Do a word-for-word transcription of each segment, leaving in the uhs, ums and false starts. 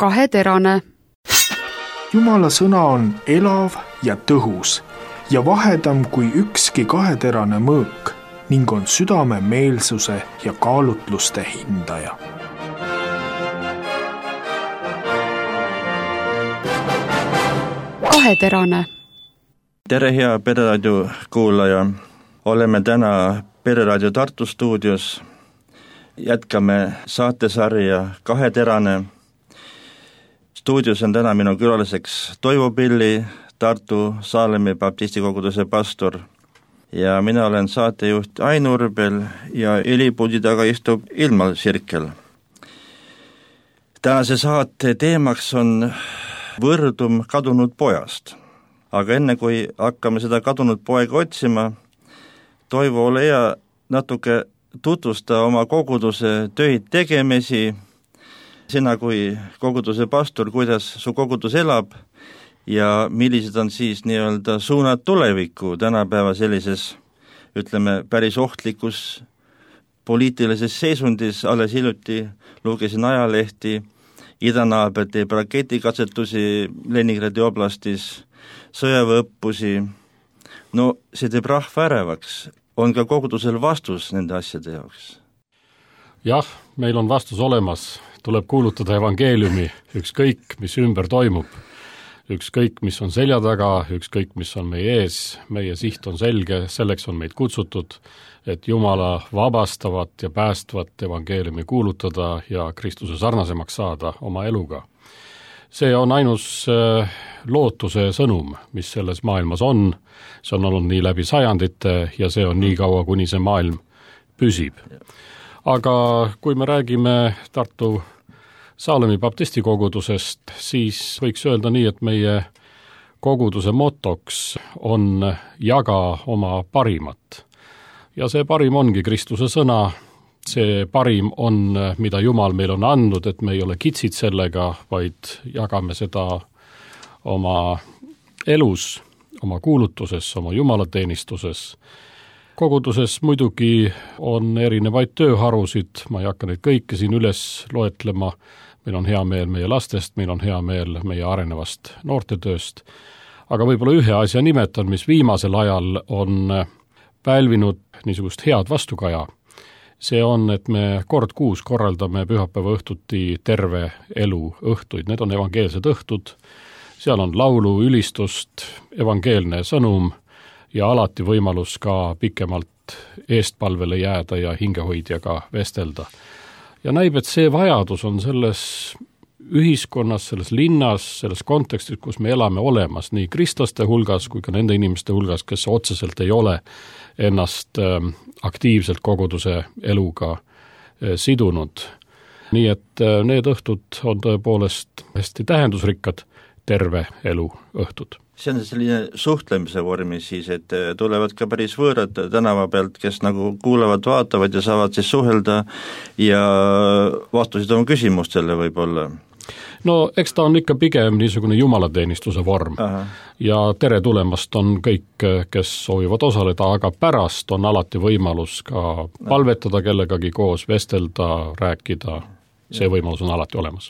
Kaheterane. Jumala sõna on elav ja tõhus ja vahedam kui ükski kaheterane mõõk ning on südame meelsuse ja kaalutluste hindaja. Kaheterane. Tere, hea Pereraadio kuulaja! Oleme täna Pereraadio Tartu stuudios. Jätkame saatesarja Kaheterane. Stuudios on täna minu külaliseks Toivo Pilli, Tartu Saalemi baptistikoguduse pastor. Ja mina olen saatejuht Ain Urbel ja helipuudi taga istub Ilmar Sirkel. Tänase saate teemaks on võrdum kadunud pojast. Aga enne kui hakkame seda kadunud poega otsima, Toivo, ole hea natuke tutvusta oma koguduse töid tegemisi, sina kui koguduse pastor, kuidas su kogudus elab ja millised on siis nii-öelda suunad tulevikku tänapäeva sellises, ütleme, päris ohtlikus poliitilises seisundis. Alles hiljuti lugesin ajalehti, idanaaber teeb raketikatsetusi Leningradi oblastis, sõjaväeõppusi. No see teeb rahva ärevaks. On ka kogudusel vastus nende asjade jaoks? Jah, meil on vastus olemas. Tuleb kuulutada evangeeliumi, ükskõik, mis ümber toimub. Ükskõik, mis on selja taga, ükskõik, mis on meie ees. Meie siht on selge, selleks on meid kutsutud, et Jumala vabastavat ja päästvat evangeeliumi kuulutada ja Kristuse sarnasemaks saada oma eluga. See on ainus lootuse sõnum, mis selles maailmas on. See on olnud nii läbi sajandite ja see on nii kaua, kuni see maailm püsib. Aga kui me räägime Tartu Saalemi baptistikogudusest, siis võiks öelda nii, et meie koguduse motoks on jaga oma parimat. Ja see parim ongi Kristuse sõna. See parim on, mida Jumal meil on andnud, et me ei ole kitsid sellega, vaid jagame seda oma elus, oma kuulutuses, oma jumalateenistuses. Koguduses muidugi on erinevaid tööharusid, ma ei hakka neid kõike siin üles loetlema. Meil on hea meel meie lastest, meil on hea meel meie arenevast noortetööst. Aga võib-olla ühe asja nimetan, mis viimasel ajal on pälvinud niisugust head vastukaja. See on, et me kord kuus korraldame pühapäeva õhtuti terve elu õhtuid. Need on evangeelsed õhtud. Seal on laulu, ülistust, evangeelne sõnum ja alati võimalus ka pikemalt eestpalvele jääda ja hingehoidjaga vestelda. Ja näib, et see vajadus on selles ühiskonnas, selles linnas, selles kontekstis, kus me elame olemas nii kristlaste hulgas kui ka nende inimeste hulgas, kes otseselt ei ole ennast aktiivselt koguduse eluga sidunud. Nii et need õhtud on tõepoolest hästi tähendusrikkad terve elu õhtud. See on selline suhtlemise vormis siis, et tulevad ka päris võõrad tänava pealt, kes nagu kuulavad, vaatavad ja saavad siis suhelda ja vastusid oma küsimustele võib-olla. No eks ta on ikka pigem niisugune jumalateenistuse vorm. Aha. Ja tere tulemast on kõik, kes soovivad osaleda, aga pärast on alati võimalus ka palvetada kellegagi koos, vestelda, rääkida. See võimalus on alati olemas.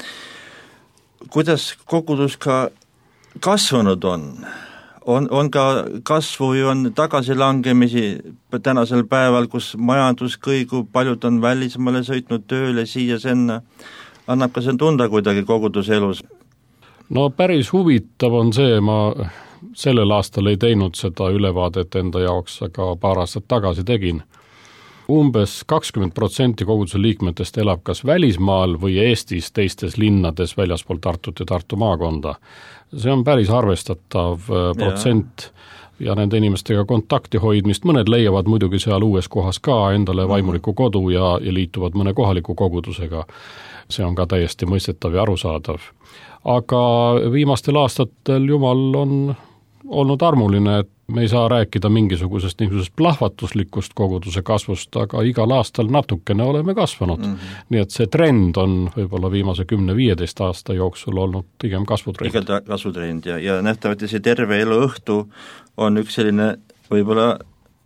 Kuidas kogudus ka kasvanud on? On, on ka kasvu või on tagasilangemisi tänasel päeval, kus majandus kõigub, paljud on välismaale sõitnud tööle siia senna. Annab ka see tunda kuidagi koguduse elus? No päris huvitav on see, ma sellel aastal ei teinud seda ülevaadet enda jaoks, aga paar aastat tagasi tegin. Umbes kakskümmend protsenti koguduse liikmetest elab kas välismaal või Eestis teistes linnades väljaspool Tartut ja Tartu maakonda. See on päris arvestatav protsent ja, ja nende inimestega kontakti hoidmist. Mõned leiavad muidugi seal uues kohas ka endale vaimuliku kodu ja, ja liituvad mõne kohaliku kogudusega. See on ka täiesti mõistetav ja arusaadav. Aga viimastel aastatel Jumal on olnud armuline, et me ei saa rääkida mingisugusest niisugusest plahvatuslikust koguduse kasvust, aga igal aastal natukene oleme kasvanud. Mm-hmm. Nii et see trend on võib-olla viimase kümne viieteist aasta jooksul olnud pigem kasvutrend. Iga kasvutrend ja, ja nähtavasti see terve elu õhtu on üks selline võib-olla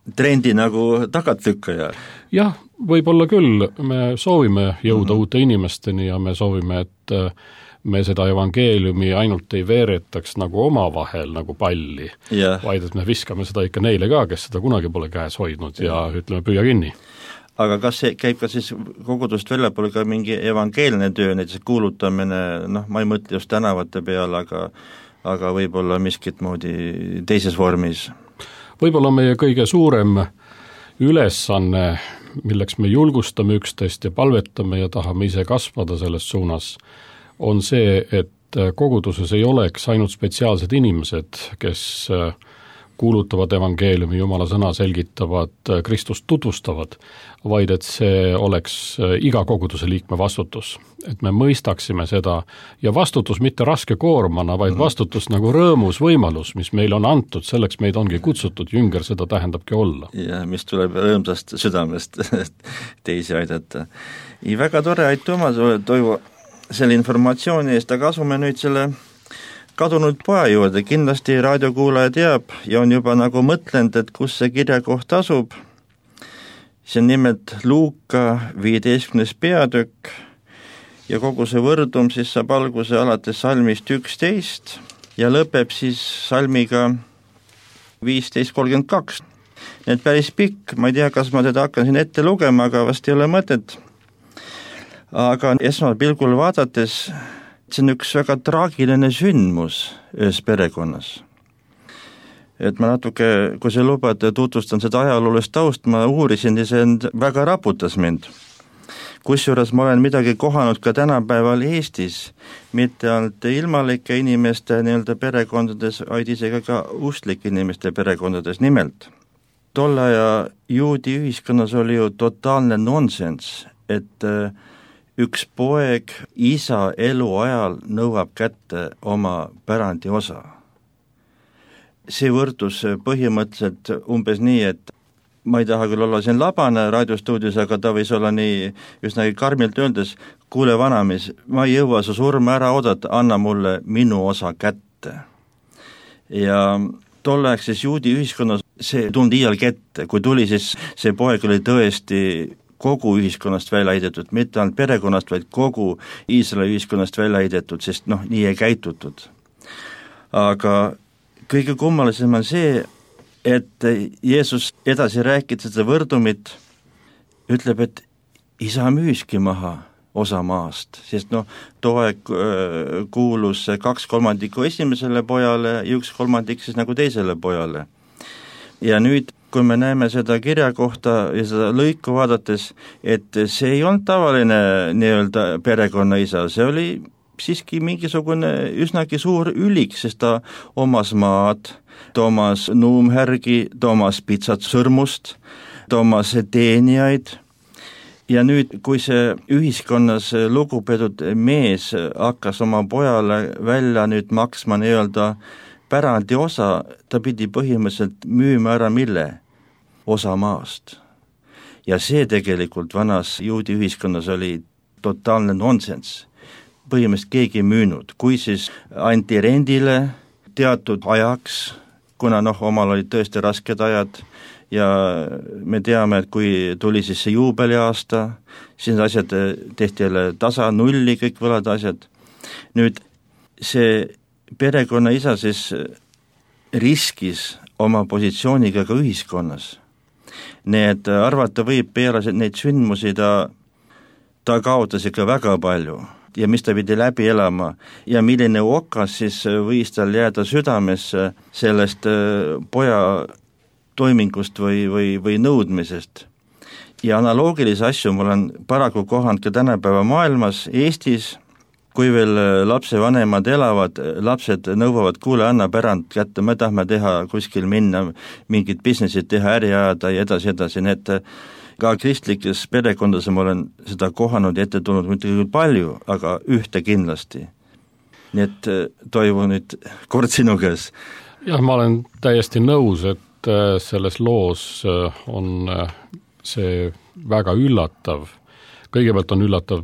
trendi nagu tagatlükkaja. Jah, võib-olla küll, me soovime jõuda mm-hmm. uute inimesteni ja me soovime, et me seda evangeeliumi ainult ei veeretaks nagu omavahel nagu palli, yeah. vaid et me viskame seda ikka neile ka, kes seda kunagi pole käes hoidnud ja yeah. ütleme, püüa kinni. Aga kas see käib ka siis kogudust väljapoole ka mingi evangeelne töö, näiteks kuulutamine, noh, ma ei mõtle just tänavate peale, aga, aga võib-olla miskit moodi teises vormis? Võib-olla meie kõige suurem ülesanne, milleks me julgustame üksteist ja palvetame ja tahame ise kasvada selles suunas, on see, et koguduses ei oleks ainult spetsiaalsed inimesed, kes kuulutavad evangeeliumi, Jumala sõna selgitavad, Kristust tutvustavad, vaid et see oleks iga koguduse liikme vastutus. Et me mõistaksime seda ja vastutus mitte raske koormana, vaid vastutus nagu rõõmus võimalus, mis meil on antud, selleks meid ongi kutsutud, jünger seda tähendabki olla. Ja mis tuleb rõõmsast südamest teisi aidata. Ja väga tore, aitüma, Toivo, selle informatsiooni eest, aga asume nüüd selle kadunud poja juurde, kindlasti raadiokuulaja teab ja on juba nagu mõtlenud, et kus see kirjakoht asub. See on nimelt Luuka viieteistkümnes peatükk ja kogu see võrdum siis saab alguse alates salmist üksteist ja lõpeb siis salmiga viisteist kolmkümmend kaks. Need päris pikk, ma ei tea, kas ma teda hakkan siin ette lugema, aga vast ei ole mõtet. Aga esmapilgul vaadates see on üks väga traagiline sündmus ühes perekonnas. Et ma natuke, kui sa lubad, tutvustan seda ajaloolist taust, ma uurisin ja see väga raputas mind. Kusjuures ma olen midagi kohanud ka tänapäeval Eestis, mitte ainult ilmalike inimeste nii-öelda perekondades, vaid isegi ka ustlike inimeste perekondades nimelt. Tolle aja juudi ühiskonnas oli ju totaalne nonsense, et üks poeg isa elu ajal nõuab kätte oma pärandi osa. See võrdus põhimõtteliselt umbes nii, et ma ei taha küll olla siin labane raadiostuudios, aga ta võis olla nii just nagu karmilt öeldes, kuule vanamis, ma ei jõua su surma ära oodata, anna mulle minu osa kätte. Ja tolleaegses juudi ühiskonnas see tundi iial kätte, kui tuli siis see poeg oli tõesti kogu ühiskonnast välja heidetud, mitte ainult perekonnast, vaid kogu Iisraeli ühiskonnast välja heidetud, sest noh, nii ei käitutud. Aga kõige kummalisem on see, et Jeesus edasi rääkid seda võrdumit, ütleb, et isa müüski maha osa maast, sest noh, too aeg kuulus kaks kolmandikku esimesele pojale ja üks kolmandik siis nagu teisele pojale. Ja nüüd kui me näeme seda kirja kohta ja seda lõiku vaadates, et see ei olnud tavaline nii-öelda perekonnaisa, see oli siiski mingisugune üsnagi suur ülik, sest ta omas maad, ta omas nuumhärgi, ta omas pitsat sõrmust, ta omas teenijaid. Ja nüüd, kui see ühiskonnas lugupeetud mees hakkas oma pojale välja nüüd maksma nii-öelda pärandi osa, ta pidi põhimõtteliselt müüma ära mille? Osa maast. Ja see tegelikult vanas juudi ühiskonnas oli totaalne nonsense. Põhimõtteliselt keegi ei müünud. Kui siis anti rendile teatud ajaks, kuna noh, omal olid tõesti rasked ajad ja me teame, et kui tuli siis see juubeliaasta, siis asjad tehti jälle tasa, nulli, kõik võlad asjad. Nüüd see perekonna isa siis riskis oma positsiooniga ka ühiskonnas. Nii et arvata võib peale neid sündmusi, ta, ta kaotas ikka väga palju ja mis ta pidi läbi elama ja milline okas siis võis tal jääda südamesse sellest poja toimingust või, või, või nõudmisest. Ja analoogilisi asju mul on paraku kohanud ka tänapäeva maailmas, Eestis, kui veel lapsevanemad elavad, lapsed nõuavad, kuule, anna pärand kätte, me tahame teha kuskil minna, mingid businessid teha, äri ajada ja edasi, edasi, need ka kristlikes perekondades ma olen seda kohanud ja ette tulnud mitte küll palju, aga ühte kindlasti. Nii et Toivo nüüd kord sinu käes. Jah, ma olen täiesti nõus, et selles loos on see väga üllatav. Kõigepealt on üllatav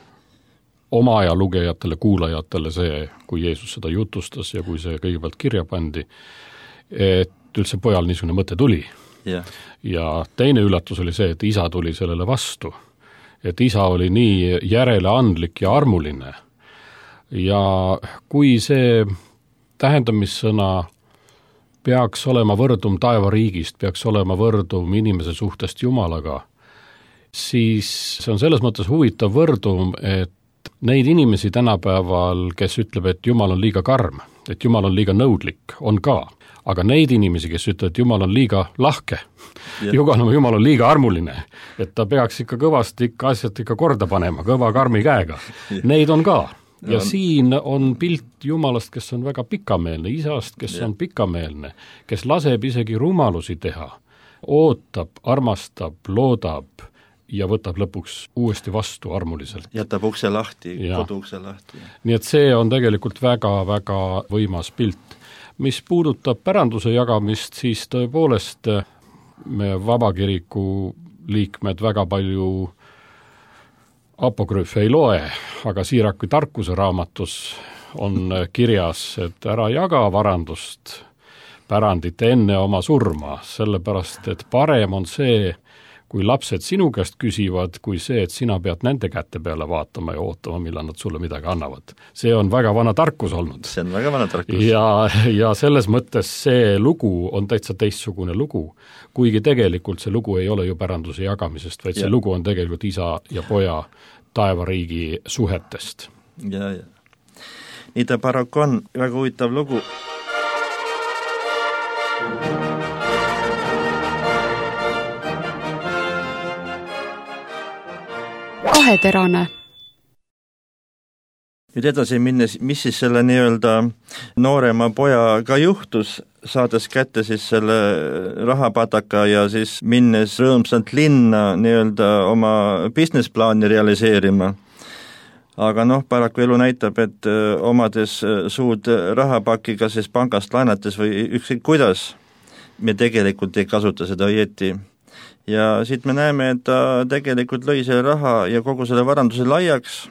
oma aja lugejatele, kuulajatele see, kui Jeesus seda jutustas ja kui see kõigepealt kirja pandi, et üldse pojal niisugune mõte tuli. Yeah. Ja teine üllatus oli see, et isa tuli sellele vastu. Et isa oli nii järeleandlik ja armuline. Ja kui see tähendamissõna peaks olema võrdum taevariigist, peaks olema võrdum inimese suhtest Jumalaga, siis see on selles mõttes huvitav võrdum, et neid inimesi tänapäeval, kes ütleb, et Jumal on liiga karm, et Jumal on liiga nõudlik, on ka. Aga neid inimesi, kes ütlevad, et Jumal on liiga lahke, Jumal, Jumal on liiga armuline, et ta peaks ikka kõvasti ikka asjad ikka korda panema, kõva karmi käega, neid on ka. Ja on. Siin on pilt Jumalast, kes on väga pikameelne, isast, kes ja. on pikameelne, kes laseb isegi rumalusi teha, ootab, armastab, loodab ja võtab lõpuks uuesti vastu armuliselt. Jätab ukse lahti, koduukse lahti. Nii et see on tegelikult väga-väga võimas pilt. Mis puudutab päranduse jagamist, siis tõepoolest me vabakiriku liikmed väga palju apokrüüfe ei loe, aga Siiraku tarkuse raamatus on kirjas, et ära jaga varandust pärandit enne oma surma, sellepärast, et parem on see, kui lapsed sinu käest küsivad, kui see, et sina pead nende kätte peale vaatama ja ootama, millal nad sulle midagi annavad. See on väga vana tarkus olnud. See on väga vana tarkus. Ja, ja selles mõttes see lugu on täitsa teistsugune lugu, kuigi tegelikult see lugu ei ole ju päranduse jagamisest, vaid see ja. lugu on tegelikult isa ja poja taevariigi suhetest. Ja, ja. Nii ta paraku on väga huvitav lugu. Kaheterane. Nüüd edasi minnes, mis siis selle nii-öelda noorema pojaga juhtus, saades kätte siis selle rahapataka ja siis minnes rõõmsalt linna nii-öelda oma businessplaani realiseerima. Aga noh, paraku elu näitab, et omades suud rahapakiga siis pangast laenates või ükskõik kuidas, me tegelikult ei kasuta seda õieti. Ja siit me näeme, et ta tegelikult lõi selle raha ja kogu selle varanduse laiaks.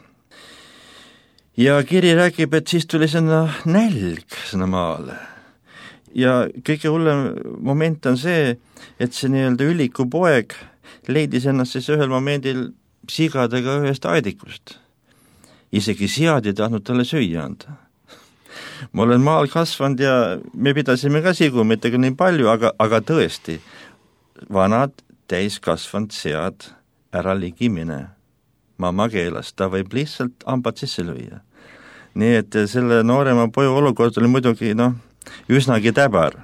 Ja kiri räägib, et siis tuli sinna nälg sinna maale. Ja kõige hullem moment on see, et see nii-öelda üliku poeg leidis ennast siis ühel momendil sigadega ühest aedikust. Isegi sead ei tahtnud talle süüa anda. Ma olen maal kasvanud ja me pidasime ka sigu, mitte ka nii palju, aga, aga tõesti, vanad täiskasvanud sead ära ligi mine. Mamma keelas, ta võib lihtsalt hambad sisse lüüa. Nii et selle noorema poju olukord oli muidugi noh, üsnagi täbar.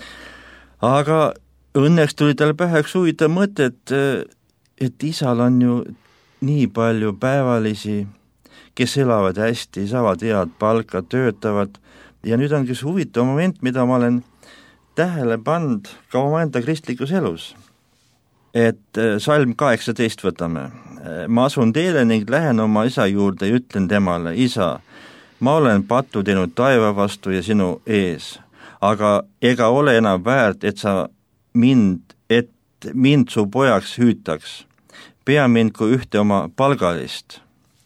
Aga õnneks tuli tal pähe üks huvitav mõte, et, et isal on ju nii palju päevalisi, kes elavad hästi, saavad head palka, töötavad ja nüüd ongi see huvitav moment, mida ma olen tähele pannud ka oma enda kristlikus elus. Et salm kaheksateist võtame. Ma asun teele ning lähen oma isa juurde ja ütlen temale, isa, ma olen pattu teinud taeva vastu ja sinu ees, aga ega ole enam väärt, et sa mind, et mind su pojaks hüütaks. Pea mind kui ühte oma palgalist.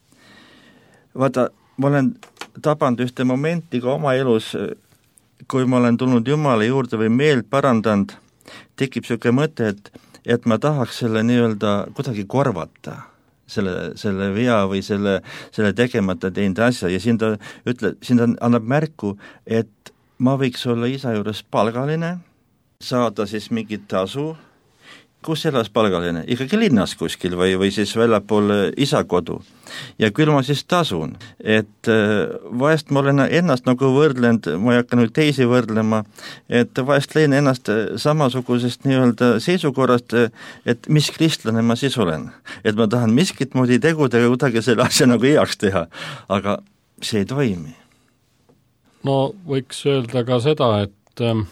Vaata, ma olen tabanud ühte momenti ka oma elus, kui ma olen tulnud Jumala juurde või meelt parandanud, tekib selline mõte, et et ma tahaks selle nii-öelda kuidagi korvata, selle, selle vea või selle, selle tegemata teinud asja ja siin ta, ütle, siin ta annab märku, et ma võiks olla isa juures palgaline, saada siis mingit tasu, kus elas palgaline, ikkagi linnas kuskil või, või siis väljapool isa kodu. Ja küll ma siis tasun, et vahest ma olen ennast nagu võrdlenud, ma ei hakka nüüd teisi võrdlema, et vahest lein ennast samasugusest nii-öelda seisukorrast, et mis kristlane ma siis olen. Et ma tahan miskit moodi tegudega kuidagi selle asja nagu heaks teha, aga see ei toimi. No võiks öelda ka seda, et äh,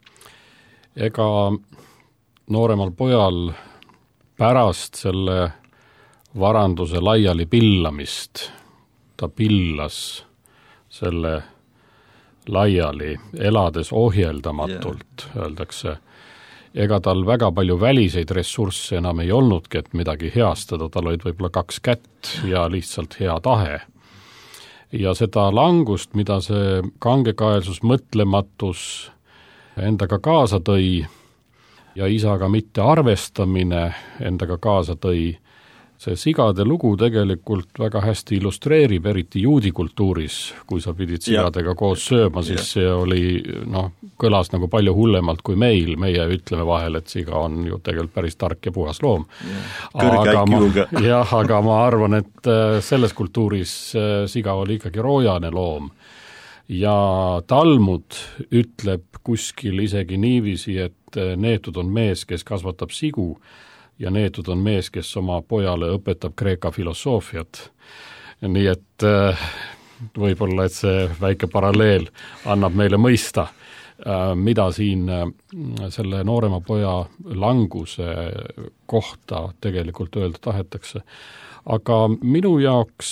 ega nooremal pojal pärast selle varanduse laiali pillamist, ta pillas selle laiali, elades ohjeldamatult, yeah. Öeldakse. Ega tal väga palju väliseid ressursse enam ei olnudki, et midagi heastada, tal olid võib-olla kaks kätt ja lihtsalt hea tahe. Ja seda langust, mida see kangekaelsus, mõtlematus endaga kaasa tõi, ja isaga mitte arvestamine endaga kaasa tõi. See sigade lugu tegelikult väga hästi illustreerib, eriti juudi kultuuris, kui sa pidid sigadega ja. koos sööma, siis ja. see oli, noh, kõlas nagu palju hullemalt kui meil, meie ütleme vahel, et siga on ju tegelikult päris tark ja puhas loom. Aga ma, jah, aga ma arvan, et selles kultuuris siga oli ikkagi roojane loom. Ja Talmud ütleb kuskil isegi niiviisi, et neetud on mees, kes kasvatab sigu, ja neetud on mees, kes oma pojale õpetab kreeka filosoofiat. Nii et võib-olla, et see väike paralleel annab meile mõista, mida siin selle noorema poja languse kohta tegelikult öelda tahetakse. Aga minu jaoks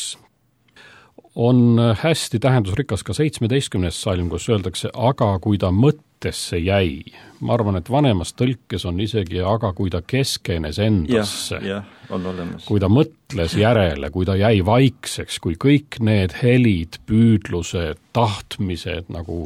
on hästi tähendusrikas ka seitsmeteistkümnes salm, kus öeldakse, aga kui ta mõttesse jäi. Ma arvan, et vanemas tõlkes on isegi, aga kui ta keskenes endasse. Ja, ja, on olemas. Kui ta mõtles järele, kui ta jäi vaikseks, kui kõik need helid, püüdlused, tahtmised nagu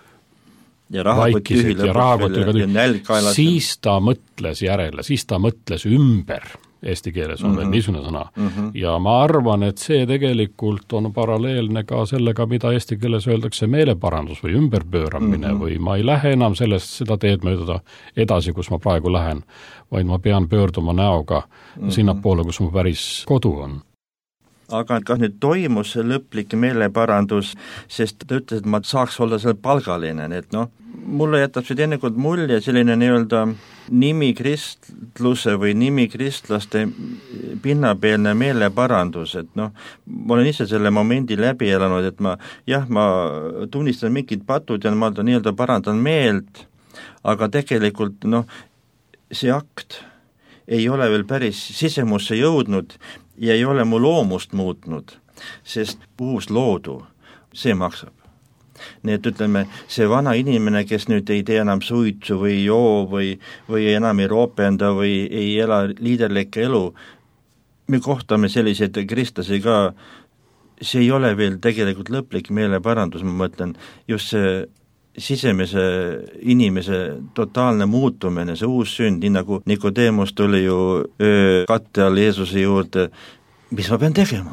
ja vaikised ja rahakottiga tühi, siis ta mõtles järele, siis ta mõtles ümber. Eesti keeles on mm-hmm. veel niisugune sõna. Mm-hmm. Ja ma arvan, et see tegelikult on paralleelne ka sellega, mida eesti keeles öeldakse meeleparandus või ümberpööramine mm-hmm. või ma ei lähe enam sellest seda teed mööda edasi, kus ma praegu lähen, vaid ma pean pöörduma näoga mm-hmm. sinnapoole, kus mu päris kodu on. Aga kas nüüd toimus see lõplik meeleparandus, sest ta ütles, et ma saaks olla seal palgaline, et noh, mulle jätab see teinekord mulje selline nii-öelda nimikristluse või nimikristlaste pinnapeelne meeleparandus, et noh, ma olen ise selle momendi läbi elanud, et ma, jah, ma tunnistan mingid patud ja ma nii-öelda parandan meelt, aga tegelikult noh, see akt ei ole veel päris sisemusse jõudnud ja ei ole mu loomust muutnud, sest uus loodu, see maksab. Nii et ütleme, see vana inimene, kes nüüd ei tee enam suitsu või joo või, või enam ei roopenda või ei ela liiderlikke elu, me kohtame selliseid kristlasi ka, see ei ole veel tegelikult lõplik meeleparandus, ma mõtlen, just see sisemise inimese totaalne muutumine, see uus sünd, nii nagu Nikodemus tuli ju öö katte all Jeesuse juurde, mis ma pean tegema?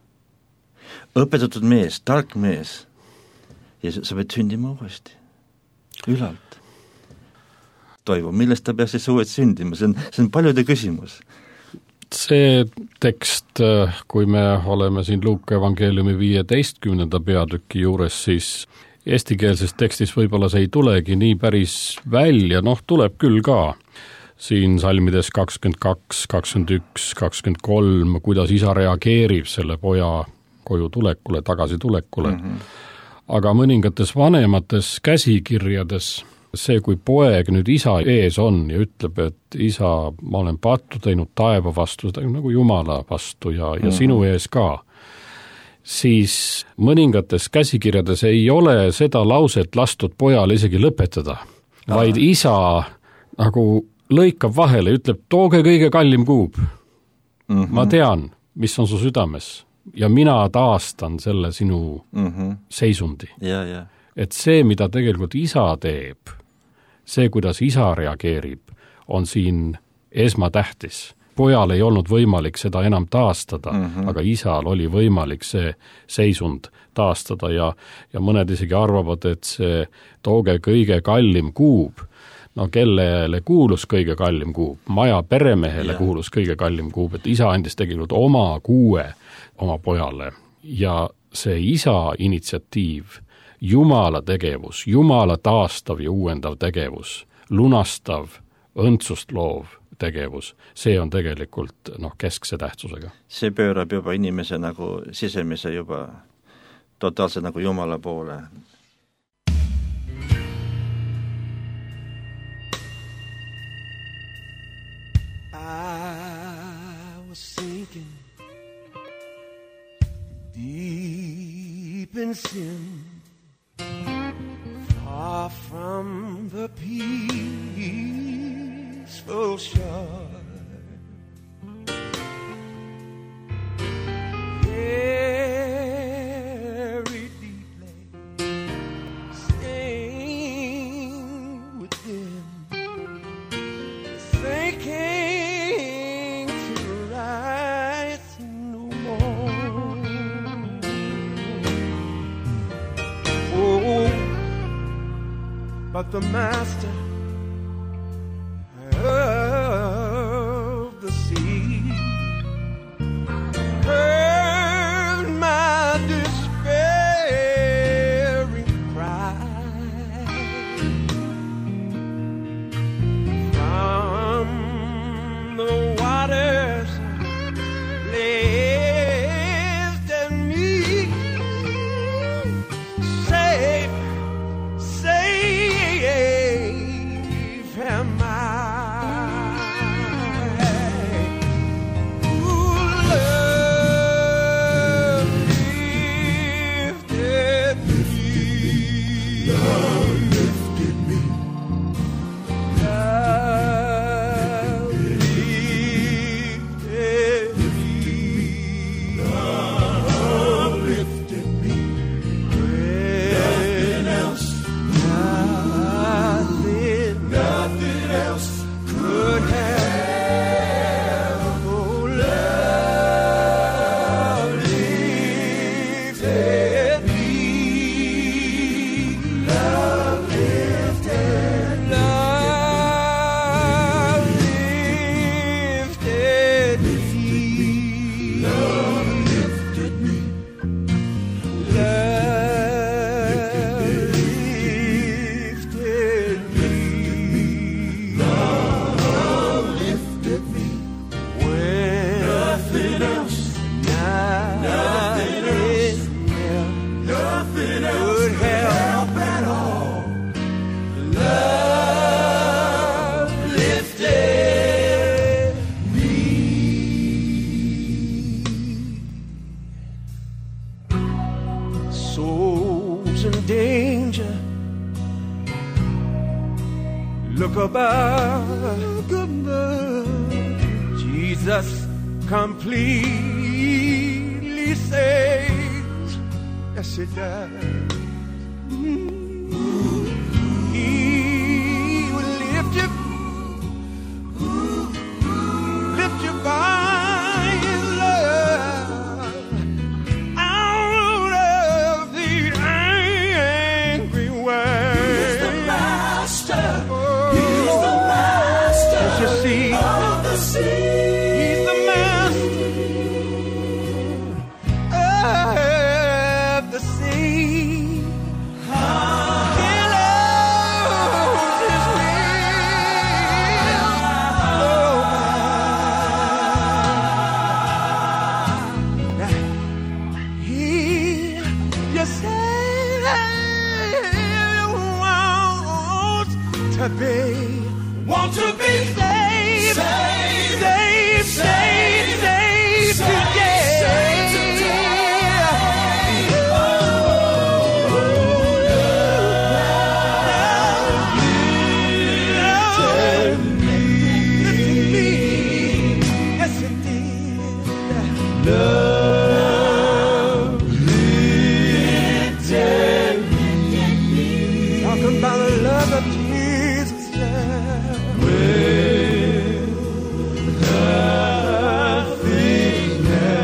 Õpetatud mees, tark mees, ja sa pead sündima uuesti, ülalt. Toivo, millest ta peab siis uued sündima? See on, see on paljude küsimus. See tekst, kui me oleme siin Luuka evangeeliumi viieteistkümnenda peatüki juures, siis eestikeelses tekstis võib-olla see ei tulegi nii päris välja, noh, tuleb küll ka. Siin salmides kakskümmend kaks, kakskümmend üks, kakskümmend kolm, kuidas isa reageerib selle poja koju tulekule, tagasi tulekule. Mm-hmm. Aga mõningates vanemates käsikirjades see, kui poeg nüüd isa ees on ja ütleb, et isa, ma olen pattu teinud taeva vastu, nagu Jumala vastu ja, ja mm-hmm. sinu ees ka, siis mõningates käsikirjades ei ole seda lauset lastud pojale isegi lõpetada, vaid ah. isa nagu lõikab vahele, ütleb, tooge kõige kallim kuub. Mm-hmm. Ma tean, mis on su südames ja mina taastan selle sinu mm-hmm. seisundi. Ja, ja. Et see, mida tegelikult isa teeb, see, kuidas isa reageerib, on siin esmatähtis. Pojal ei olnud võimalik seda enam taastada, mm-hmm. aga isal oli võimalik see seisund taastada ja, ja mõned isegi arvavad, et see tooge kõige kallim kuub, no kellele kuulus kõige kallim kuub, maja peremehele yeah. kuulus kõige kallim kuub, et isa andis tegelikult oma kuue oma pojale ja see isa initsiatiiv, Jumala tegevus, Jumala taastav ja uuendav tegevus, lunastav, õndsust loov tegevus, see on tegelikult noh, keskse tähtsusega. See pöörab juba inimese nagu sisemise juba totaalselt nagu Jumala poole. I was sinking deep in sin, far from the peaceful shore. Very deeply stained within, but the master of the sea heard my despairing cry from the waters, lifted me safe, safe am I. Souls in danger, look above, look above. Jesus completely saves, yes he does. He will lift you, lift you by his love out of the angry way. He's the master, oh, he's the master of the sea. He's the master of the sea. He knows his will. Oh, he, you say, wants to be, want to be saved, saved, saved, saved, saved today. Saved today. Oh, love lifted me. Yes, it did. Love lifted me. Talking about the love of Jesus, yeah. With nothing else.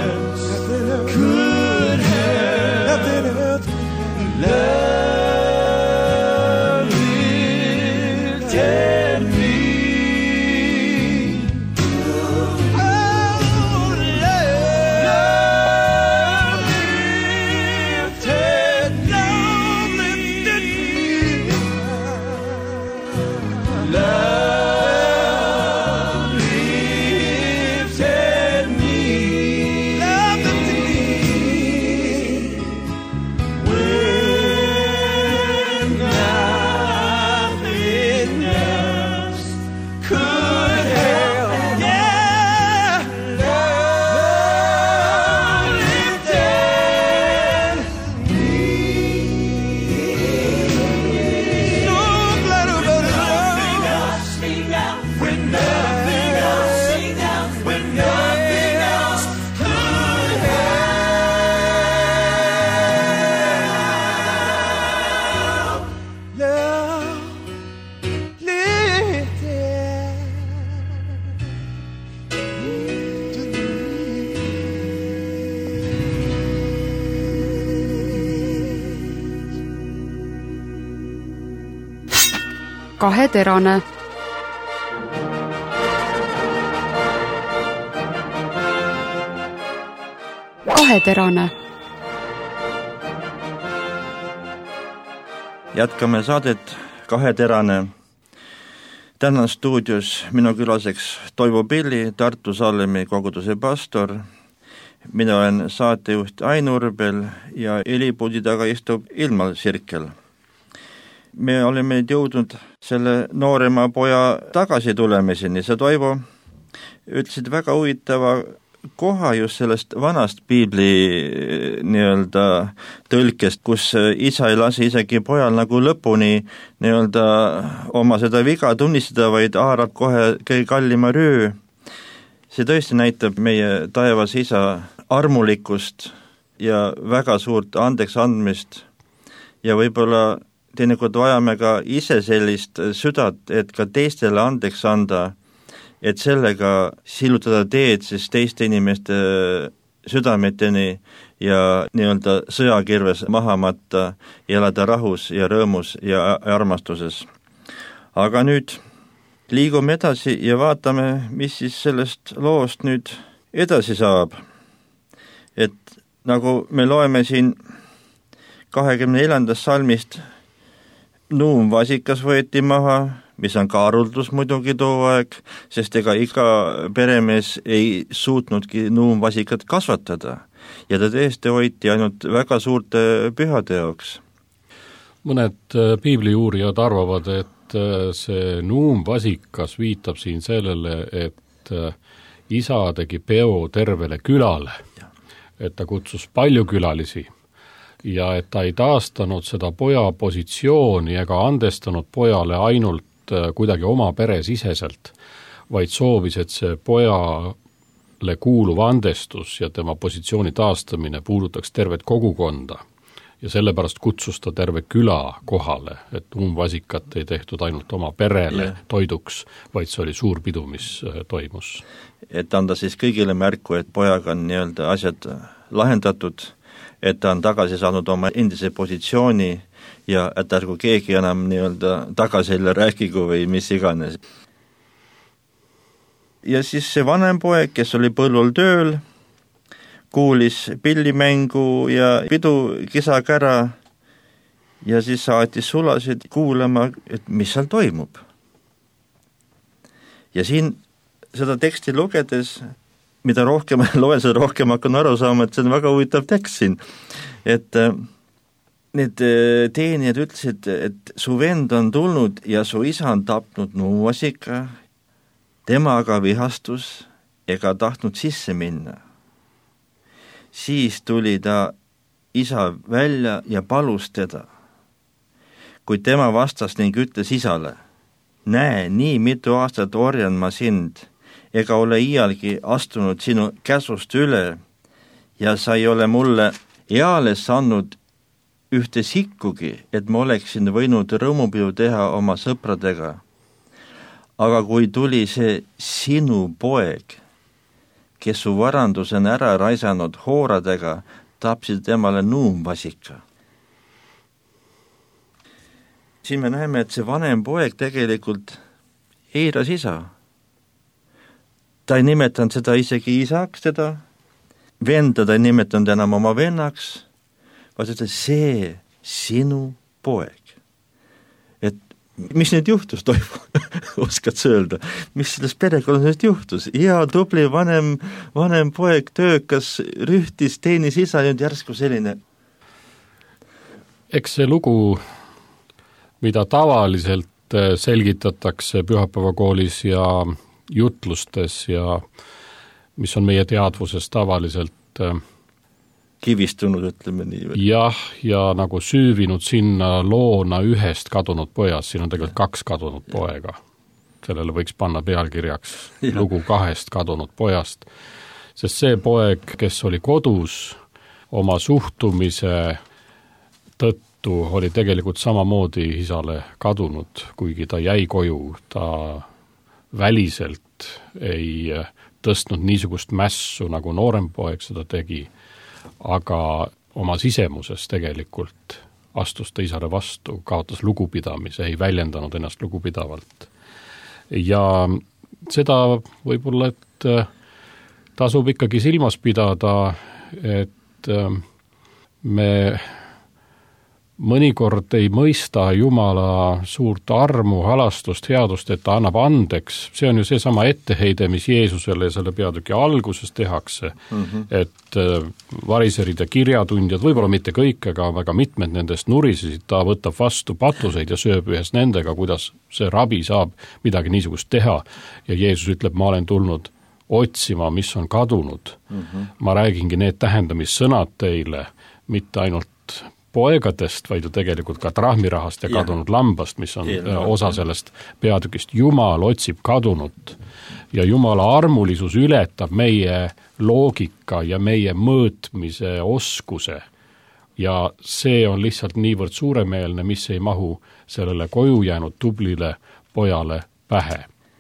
kaheterane. kaheterane. Jätkame saadet Kaheterane. Täna stuudios minu külaseks Toivo Pilli, Tartu Salemi koguduse pastor. Mina olen saatejuht Ain Urbel ja helipuudi taga istub Ilmar Sirkel. Me oleme jõudnud selle noorema poja tagasi tulemiseni. Sa, Toivo, ütlesid väga huvitava koha just sellest vanast piibli nii-öelda tõlkest, kus isa ei lase isegi pojal nagu lõpuni nii-öelda oma seda viga tunnistada, vaid haarab kohe kõige kallima röö. See tõesti näitab meie taevas isa armulikkust ja väga suurt andeks andmist ja võib-olla teinekord vajame ka ise sellist südat, et ka teistele andeks anda, et sellega silutada teed siis teiste inimeste südameteni ja nii-öelda sõjakirves maha matta ja elada rahus ja rõõmus ja armastuses. Aga nüüd liigume edasi ja vaatame, mis siis sellest loost nüüd edasi saab. Et nagu me loeme siin kahekümne neljandast salmist, nuumvasikas võeti maha, mis on ka haruldus muidugi too aeg, sest ega iga peremees ei suutnudki nuumvasikat kasvatada ja ta tõesti hoiti ainult väga suurte pühade jaoks. Mõned piibliuurijad arvavad, et see nuumvasikas viitab siin sellele, et isa tegi peo tervele külale, et ta kutsus palju külalisi ja et ta ei taastanud seda poja positsiooni ega andestanud pojale ainult kuidagi oma pere siseselt, vaid soovis, et see pojale kuuluv andestus ja tema positsiooni taastamine puudutaks tervet kogukonda. Ja sellepärast kutsus ta terve küla kohale, et nuumvasikat ei tehtud ainult oma perele yeah. toiduks, vaid see oli suur pidu, mis toimus. Et anda siis kõigile märku, et pojaga on nii-öelda asjad lahendatud, et ta on tagasi saanud oma endise positsiooni ja et ärgu keegi enam nii-öelda tagasi jälle rääkigu või mis iganes. Ja siis see vanem poeg, kes oli põllul tööl, kuulis pillimängu ja pidu kisakära ja siis saatis sulasid kuulama, et mis seal toimub. Ja siin seda teksti lugedes, mida rohkem loen, seda rohkem hakkan aru saama, et see on väga huvitav tekst siin, et need teenijad ütlesid, et su vend on tulnud ja su isa on tapnud nuumvasika, tema aga vihastus ega tahtnud sisse minna. Siis tuli ta isa välja ja palus teda. Kuid tema vastas ning ütles isale, näe, nii mitu aastat orjan ma sind, ega ole iialgi astunud sinu käsust üle ja sa ei ole mulle eales andnud ühte sikkugi, et ma oleksin võinud rõõmupidu teha oma sõpradega. Aga kui tuli see sinu poeg, kes su varandus on ära raisanud hooradega, tapsid temale nuumvasika. Siin me näeme, et see vanem poeg tegelikult eiras isa. Ta ei nimetanud seda isegi isaks teda, venda ta ei nimetanud enam oma vennaks, vaid ütles, see sinu poeg. Et mis nüüd juhtus, Toivo? Oskad sa öelda? Mis sellest perekonnas juhtus? Hea, tubli, vanem, vanem poeg, töökas, rühtis, teenis isa ja järsku selline. Eks see lugu, mida tavaliselt selgitatakse pühapäevakoolis ja jutlustes ja mis on meie teadvuses tavaliselt kivistunud, ütleme nii. Jah, ja nagu süüvinud sinna loona ühest kadunud pojast, siin on tegelikult kaks kadunud poega. Sellele võiks panna pealkirjaks ja. Lugu kahest kadunud pojast, sest see poeg, kes oli kodus oma suhtumise tõttu, oli tegelikult samamoodi isale kadunud, kuigi ta jäi koju, ta väliselt ei tõstnud niisugust mässu, nagu noorem poeg seda tegi, aga oma sisemuses tegelikult astus teisele vastu, kaotas lugupidamise, ei väljendanud ennast lugupidavalt. Ja seda võib-olla, et tasub ikkagi silmas pidada, et me mõnikord ei mõista Jumala suurt armu, halastust, headust, et ta annab andeks. See on ju seesama etteheide, mis Jeesusele selle peatüki alguses tehakse, mm-hmm. et variserid ja kirjatundjad, võib-olla mitte kõik, aga väga mitmed nendest nurisesid, ta võtab vastu patuseid ja sööb ühes nendega, kuidas see rabi saab midagi niisugust teha. Ja Jeesus ütleb, ma olen tulnud otsima, mis on kadunud. Mm-hmm. Ma räägingi need tähendamissõnad teile, mitte ainult poegadest, vaid ju tegelikult ka trahmirahast ja kadunud ja. lambast, mis on ja, osa sellest peatükist. Jumal otsib kadunut ja Jumala armulisus ületab meie loogika ja meie mõõtmise oskuse. Ja see on lihtsalt niivõrd suuremeelne, mis ei mahu sellele koju jäänud tublile pojale pähe.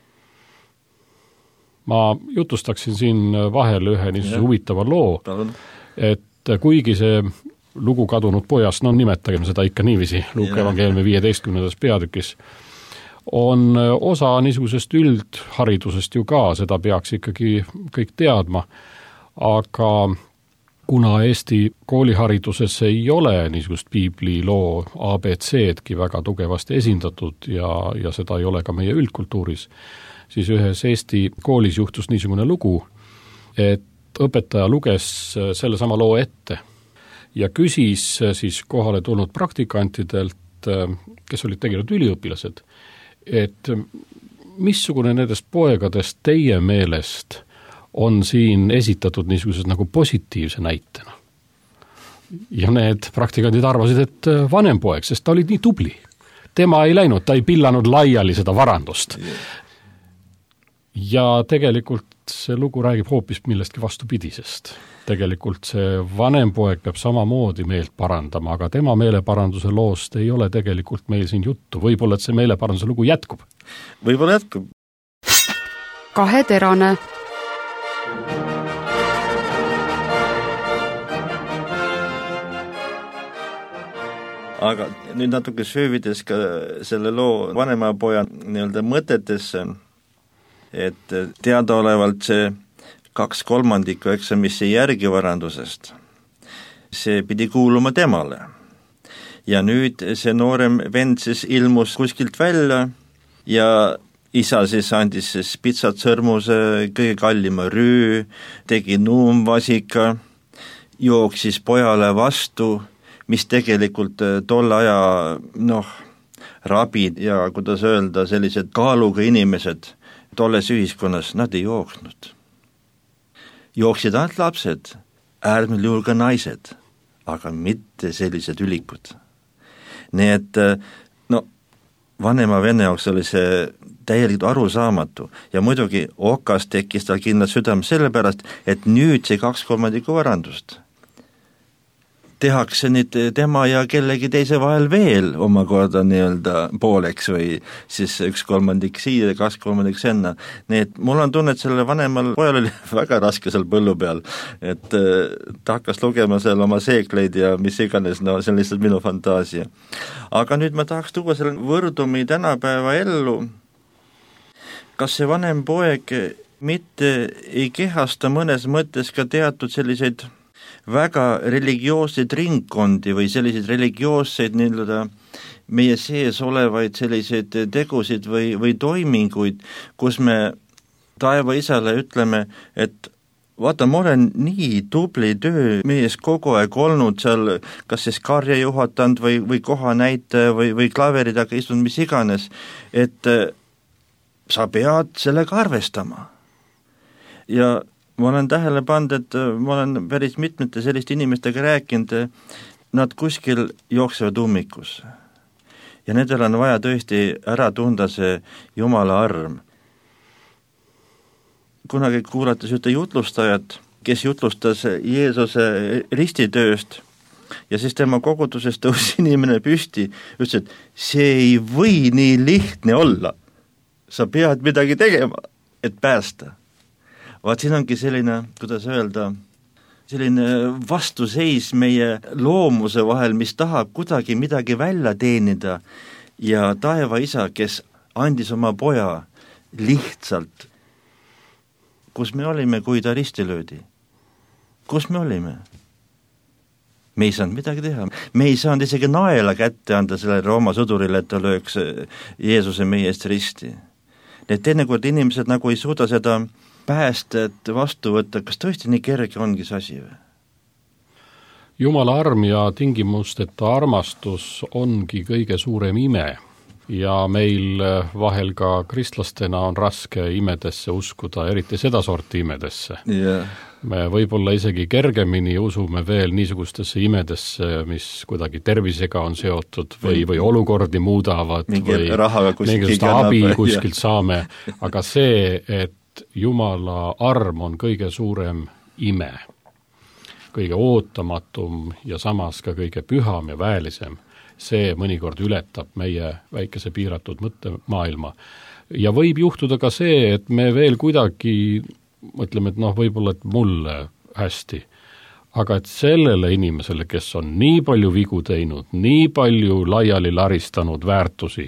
Ma jutustaksin siin vahel ühe niisuguse huvitava loo, et kuigi see lugu kadunud pojast, no nimetagem seda ikka niiviisi, Luuka evangeeliumi viieteistkümnendas peatükis, on osa niisugusest üldharidusest ju ka, seda peaks ikkagi kõik teadma, aga kuna Eesti koolihariduses ei ole niisugust piibliloo A B C-dki väga tugevasti esindatud ja, ja seda ei ole ka meie üldkultuuris, siis ühes Eesti koolis juhtus niisugune lugu, et õpetaja luges selle sama loo ette ja küsis siis kohale tulnud praktikantidelt, kes olid tegelikult üliõpilased, et missugune nendest poegadest teie meelest on siin esitatud niisugused nagu positiivse näitena. Ja need praktikandid arvasid, et vanem poeg, sest ta oli nii tubli. Tema ei läinud, ta ei pillanud laiali seda varandust. Ja tegelikult see lugu räägib hoopis millestki vastupidisest. Tegelikult see vanem poeg peab samamoodi meelt parandama, aga tema meeleparanduse loost ei ole tegelikult meil siin juttu. Võib-olla, et see meeleparanduse lugu jätkub. Võib-olla jätkub. Kaheterane. Aga nüüd natuke söövides ka selle loo vanema poja nii-öelda mõtetesse, et teadaolevalt see kaks kolmandikku, eks see, mis see järgi varandusest, see pidi kuuluma temale. Ja nüüd see noorem vend siis ilmus kuskilt välja ja isa siis andis siis pitsat sõrmuse, kõige kallima rüü, tegi nuumvasika, jooksis pojale vastu, mis tegelikult tolle aja, noh, rabid ja kuidas öelda, sellised kaaluga inimesed tolles ühiskonnas, nad ei jooksnud. Jooksid ainult lapsed, äärmel juhul ka naised, aga mitte sellised ülikud. Nii et, no, vanema vene jaoks oli see täielikult arusaamatu ja muidugi okas tekkis tal kindlalt südam sellepärast, et nüüd see kaks kolmandikku varandust tehakse nüüd tema ja kellegi teise vahel veel omakorda nii-öelda pooleks või siis üks kolmandik siia ja kaks kolmandik senna. Nii et mul on tunne, et selle vanemal pojal oli väga raske seal põllu peal, et ta hakkas lugema seal oma seekleid ja mis iganes, no see on lihtsalt minu fantaasia. Aga nüüd ma tahaks tuua selle võrdumi tänapäeva ellu. Kas see vanem poeg mitte ei kehasta mõnes mõttes ka teatud selliseid väga religioosseid ringkondi või selliseid religioosseid nii-öelda meie sees olevaid selliseid tegusid või, või toiminguid, kus me taeva isale ütleme, et vaata, ma olen nii tubli töömees kogu aeg olnud seal, kas siis karja juhatanud või, või kohanäitaja või, või klaveri taga istunud, mis iganes, et sa pead sellega arvestama. Ja ma olen tähele pannud, et ma olen päris mitmete selliste inimestega rääkinud, nad kuskil jooksevad ummikus. Ja nendel on vaja tõesti ära tunda see Jumala arm. Kunagi kuulates ühte jutlustajat, kes jutlustas Jeesuse ristitööst ja siis tema kogudusest tõusis inimene püsti, ütles, et see ei või nii lihtne olla. Sa pead midagi tegema, et päästa. Vaat siin ongi selline, kuidas öelda, selline vastuseis meie loomuse vahel, mis tahab kuidagi midagi välja teenida ja taeva isa, kes andis oma poja lihtsalt. Kus me olime, kui ta risti löödi? Kus me olime? Me ei saanud midagi teha. Me ei saanud isegi naela kätte anda selle Rooma sõdurile, et ta lööks Jeesuse meie eest risti. Need teinekord inimesed nagu ei suuda seda päästet vastu võtta, kas tõesti nii kerge ongi see asi või? Jumala arm ja tingimusteta armastus ongi kõige suurem ime ja meil vahel ka kristlastena on raske imedesse uskuda, eriti seda sorti imedesse. Yeah. Me võib-olla isegi kergemini usume veel niisugustesse imedesse, mis kuidagi tervisega on seotud või, või olukordi muudavad mingi või mingisugust abi kuskilt saame, aga see, et Jumala arm on kõige suurem ime, kõige ootamatum ja samas ka kõige püham ja väelisem, see mõnikord ületab meie väikese piiratud mõttemaailma. Ja võib juhtuda ka see, et me veel kuidagi mõtleme, et noh, võib-olla et mulle hästi, aga et sellele inimesele, kes on nii palju vigu teinud, nii palju laiali laristanud väärtusi,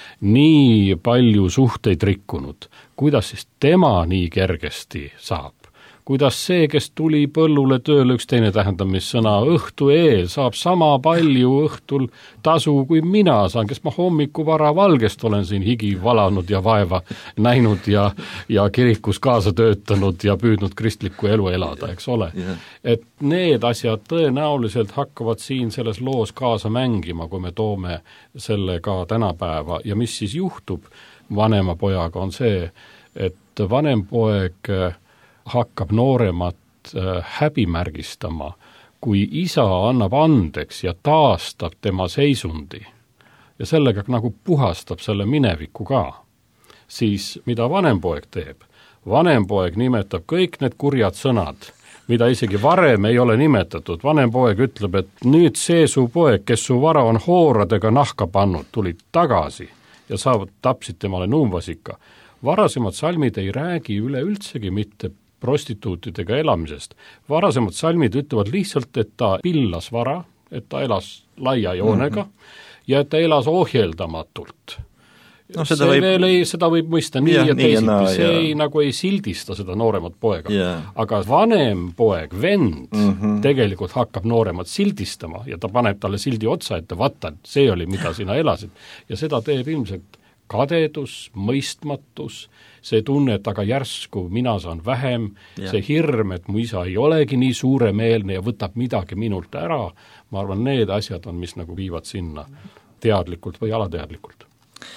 nii palju suhteid rikkunud, kuidas siis tema nii kergesti saab? Kuidas see, kes tuli põllule tööle, üks teine tähendamissõna, õhtu eel saab sama palju õhtul tasu, kui mina saan, kes ma hommiku vara valgest olen siin higi valanud ja vaeva näinud ja, ja kirikus kaasa töötanud ja püüdnud kristlikku elu elada, eks ole. Yeah. Et need asjad tõenäoliselt hakkavad siin selles loos kaasa mängima, kui me toome selle ka tänapäeva ja mis siis juhtub vanema pojaga on see, et vanem poeg hakkab nooremat äh, häbimärgistama, kui isa annab andeks ja taastab tema seisundi ja sellega nagu puhastab selle mineviku ka, siis mida vanem poeg teeb? Vanem poeg nimetab kõik need kurjad sõnad, mida isegi varem ei ole nimetatud. Vanem poeg ütleb, et nüüd see su poeg, kes su vara on hooradega nahka pannud, tulid tagasi ja saavad tapsid temale nuumvasika. Varasemad salmid ei räägi üleüldsegi mitte prostituutidega elamisest. Varasemad salmid ütlevad lihtsalt, et ta pillas vara, et ta elas laia joonega mm-hmm. ja et ta elas ohjeldamatult. No, seda, võib... Ei, seda võib mõista nii ja, ja teisiti, no, see ja. Ei, nagu ei sildista seda nooremat poega. Yeah. Aga vanem poeg, vend, mm-hmm. tegelikult hakkab nooremat sildistama ja ta paneb talle sildi otsa, et vaata, see oli, mida sina elasid. Ja seda teeb ilmselt kadedus, mõistmatus, see tunne, et aga järsku mina saan vähem, yeah. see hirm, et mu isa ei olegi nii suuremeelne ja võtab midagi minult ära, ma arvan, need asjad on, mis nagu viivad sinna teadlikult või alateadlikult.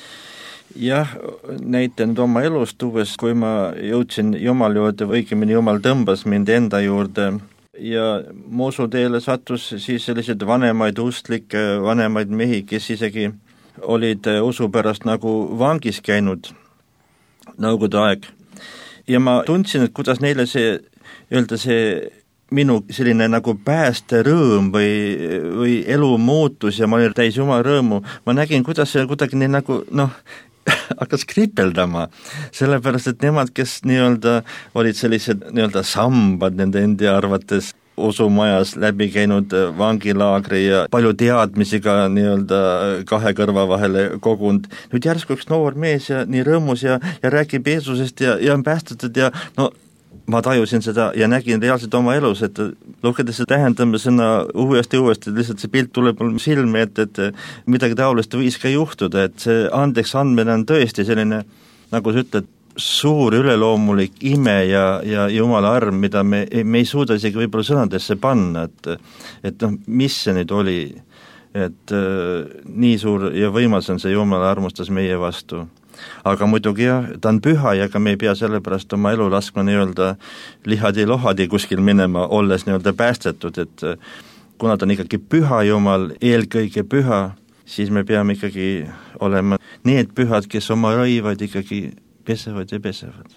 Jah, näitan oma elust tuues, kui ma jõudsin Jumal juurde, või õigemini Jumal tõmbas mind enda juurde ja mu usuteele sattus siis sellised vanemaid ustlikke, vanemaid mehi, kes isegi olid usu pärast nagu vangis käinud nõukogude aeg. Ja ma tundsin, et kuidas neile see, öelda see minu selline nagu pääste rõõm või, või elu muutus ja ma olin täis Jumala rõõmu, ma nägin, kuidas see kuidagi nii nagu, noh, hakkas kripeldama, sellepärast, et nemad, kes nii-öelda olid sellised nii-öelda sambad nende endi arvates usumajas läbi käinud vangilaagri ja palju teadmisi ka nii-öelda kahe kõrva vahele kogund. Nüüd järsku üks noor mees ja nii rõõmus ja, ja räägib Jeesusest ja, ja on päästetud ja no ma tajusin seda ja nägin reaalselt oma elus, et lugedes seda tähendame sõna uuesti uuesti, lihtsalt see pilt tuleb silme, et, et midagi taolist võis ka juhtuda, et see andeks andmine on tõesti selline, nagu sa ütled, suur üleloomulik ime ja, ja Jumala arm, mida me, me ei suuda isegi võib-olla sõnadesse panna, et, et noh, mis see nüüd oli, et äh, nii suur ja võimas on see Jumala armustas meie vastu. Aga muidugi jah, ta on püha ja ka me ei pea sellepärast oma elu laskma nii-öelda lihadi-lohadi kuskil minema, olles nii-öelda päästetud, et kuna ta on ikkagi püha Jumal, eelkõige püha, siis me peame ikkagi olema need pühad, kes oma rõivad ikkagi pesevad ja pesevad.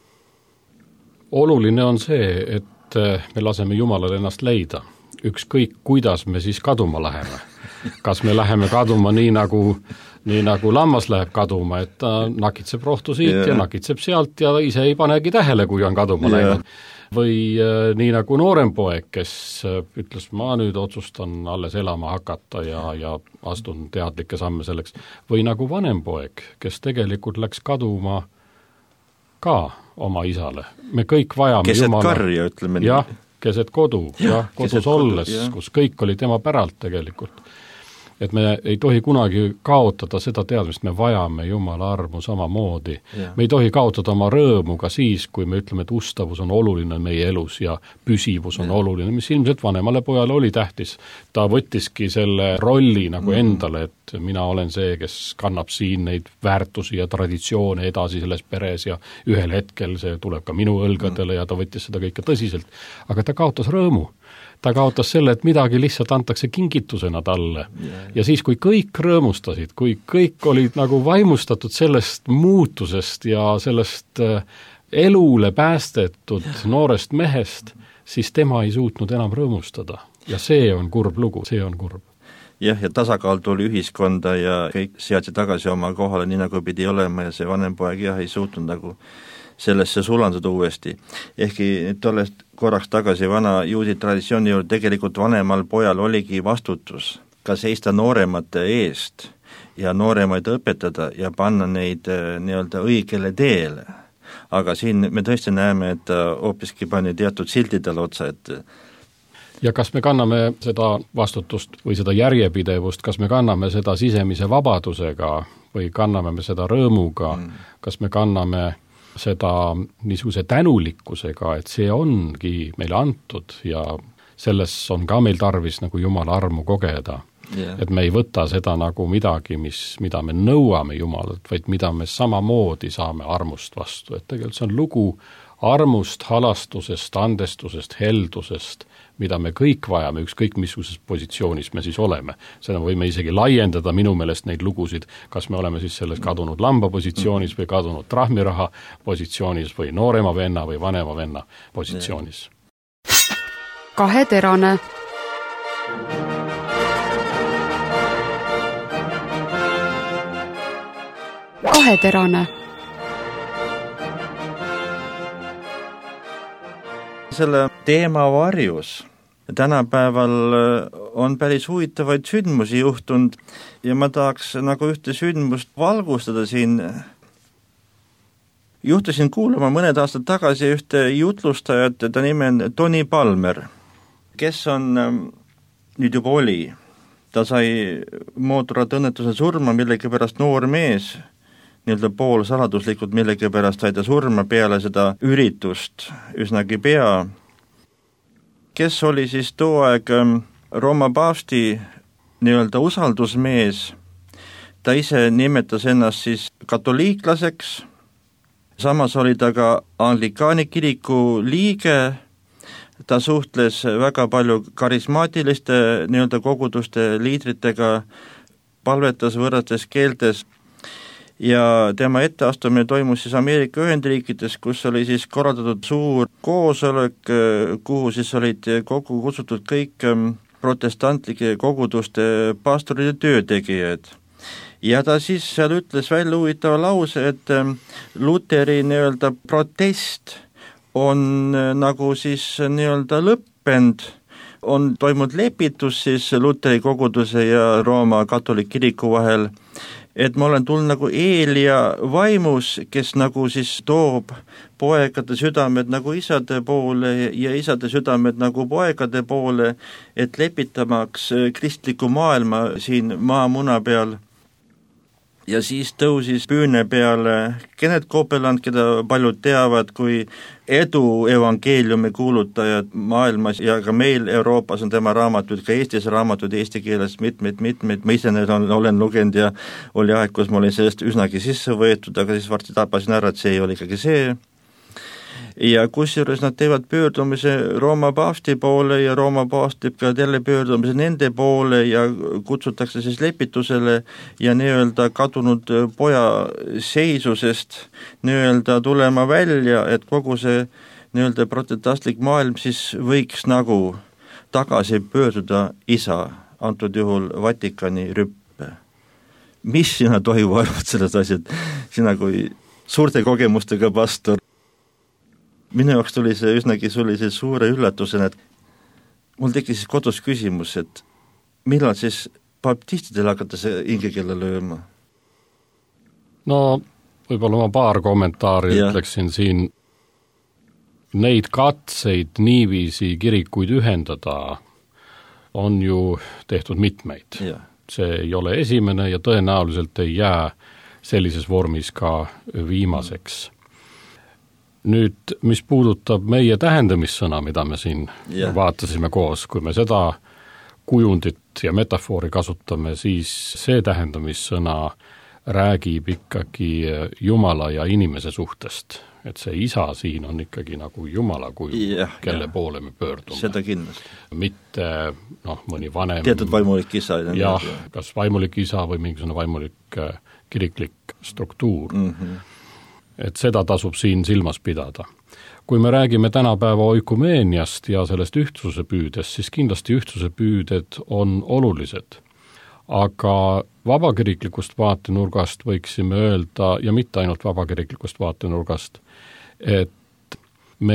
Oluline on see, et me laseme Jumalale ennast leida. Ükskõik, kuidas me siis kaduma läheme. Kas me läheme kaduma nii nagu, nii nagu lammas läheb kaduma, et ta nakitseb rohtu siit yeah. ja nakitseb sealt ja ise ei panegi tähele, kui on kaduma yeah. läinud. või äh, nii nagu noorem poeg, kes äh, ütles, ma nüüd otsustan alles elama hakata ja, ja astun teadlikke samme selleks, või nagu vanem poeg, kes tegelikult läks kaduma ka oma isale. Me kõik vajame keset Jumala... karja, ütleme nii. Jah, keset kodu, ja, jah, kodus olles, kodu, kus kõik oli tema päralt tegelikult. Et me ei tohi kunagi kaotada seda teadmist, me vajame Jumala armu samamoodi. Yeah. Me ei tohi kaotada oma rõõmu ka siis, kui me ütleme, et ustavus on oluline meie elus ja püsivus on yeah. oluline, mis ilmselt vanemale pojale oli tähtis. Ta võttiski selle rolli nagu mm. endale, et mina olen see, kes kannab siin neid väärtusi ja traditsioone edasi selles peres ja ühel hetkel see tuleb ka minu õlgadele mm. ja ta võttis seda kõike tõsiselt. Aga ta kaotas rõõmu. Ta kaotas selle, et midagi lihtsalt antakse kingitusena talle. Yeah. Ja siis, kui kõik rõõmustasid, kui kõik olid nagu vaimustatud sellest muutusest ja sellest elule päästetud yeah. noorest mehest, siis tema ei suutnud enam rõõmustada. Ja see on kurb lugu, see on kurb. Jah, ja tasakaal tuli ühiskonda ja kõik seadsi tagasi oma kohale, nii nagu pidi olema ja see vanem poeg jah, ei suutnud nagu sellesse sulanduda uuesti. Ehkki tollest korraks tagasi vana juudi traditsiooni juurde tegelikult vanemal pojal oligi vastutus ka seista nooremate eest ja nooremaid õpetada ja panna neid nii-öelda õigele teele. Aga siin me tõesti näeme, et hoopiski pani teatud siltidele otsa, et ja kas me kanname seda vastutust või seda järjepidevust, kas me kanname seda sisemise vabadusega või kanname me seda rõõmuga, mm. kas me kanname seda niisuguse tänulikkusega, et see ongi meile antud ja selles on ka meil tarvis nagu Jumala armu kogeda. Yeah. Et me ei võta seda nagu midagi, mis, mida me nõuame Jumalalt, vaid mida me samamoodi saame armust vastu. Et tegelikult see on lugu armust, halastusest, andestusest, heldusest, mida me kõik vajame, ükskõik missuguses positsioonis me siis oleme. Seda võime isegi laiendada minu meelest neid lugusid, kas me oleme siis selles kadunud lamba positsioonis või kadunud trahmiraha positsioonis või noorema venna või vanema venna positsioonis. Kaheterane. Kaheterane. Selle teema varjus tänapäeval on päris huvitavaid sündmusi juhtunud ja ma tahaks nagu ühte sündmust valgustada siin. Juhtusin kuulama mõned aastad tagasi ühte jutlustajat, ta nime on Tony Palmer, kes on nüüd juba oli. Ta sai mootorrattaõnnetuse surma millegi pärast noor mees, nii-öelda pool saladuslikult millegi pärast sai ta surma peale seda üritust üsnagi pea, kes oli siis too aeg Rooma paavsti nii-öelda usaldusmees. Ta ise nimetas ennast siis katoliiklaseks, samas oli ta ka anglikaani kiriku liige, ta suhtles väga palju karismaatiliste nii-öelda koguduste liidritega, palvetas võrrates keeltes ja tema etteastumine toimus siis Ameerika Ühendriikides, kus oli siis korraldatud suur koosolek, kuhu siis olid kokku kutsutud kõik protestantlike koguduste pastorid ja töötegijad. Ja ta siis seal ütles välja huvitava lause, et Luteri nii-öelda protest on nagu siis nii-öelda lõppend, on toimunud lepitus siis Luteri koguduse ja Rooma katoliku kiriku vahel, et ma olen tulnud nagu Eelia vaimus, kes nagu siis toob poegade südamed nagu isade poole ja isade südamed nagu poegade poole, et lepitamaks kristliku maailma siin maamuna peal. Ja siis tõusis püüne peale Kenneth Copeland, keda paljud teavad kui edu evangeeliumi kuulutajad maailmas ja ka meil Euroopas on tema raamatud, ka Eestis raamatud eesti keeles mitmeid, mitmeid, ma ise need olen lugenud ja oli aeg, kus ma olin sellest üsnagi sisse võetud, aga siis varsti tapasin ära, et see ei ole ikkagi see. Ja kusjuures nad teevad pöördumise Rooma paavsti poole ja Rooma paavst teeb ka jälle pöördumise nende poole ja kutsutakse siis lepitusele ja nii-öelda kadunud poja seisusest nii-öelda tulema välja, et kogu see nii-öelda protestantlik maailm siis võiks nagu tagasi pöörduda isa, antud juhul Vatikani rüppe. Mis sina tohivad arvad sellest asjad, sina kui suurte kogemustega pastor? minu jaoks tuli see üsnagi sellise suure üllatusena, et mul tekkis kodus küsimus, et millal siis baptistidel hakata see hingekella lööma? No võib-olla ma paar kommentaari ja. ütleksin siin. Neid katseid niiviisi kirikuid ühendada on ju tehtud mitmeid. Ja. See ei ole esimene ja tõenäoliselt ei jää sellises vormis ka viimaseks. Nüüd, mis puudutab meie tähendamissõna, mida me siin ja. vaatasime koos, kui me seda kujundit ja metafoori kasutame, siis see tähendamissõna räägib ikkagi Jumala ja inimese suhtest. Et see isa siin on ikkagi nagu Jumala kuju, ja, kelle ja. poole me pöördume. Seda kindlasti. Mitte noh, mõni vanem. Teatud vaimulik isa. Jah, kas vaimulik isa või mingisugune vaimulik kiriklik struktuur. Mm-hmm. Et seda tasub siin silmas pidada. Kui me räägime tänapäeva oikumeeniast ja sellest ühtsuse püüdest, siis kindlasti ühtsuse püüded on olulised. Aga vabakiriklikust vaatenurgast võiksime öelda, ja mitte ainult vabakiriklikust vaatenurgast, et me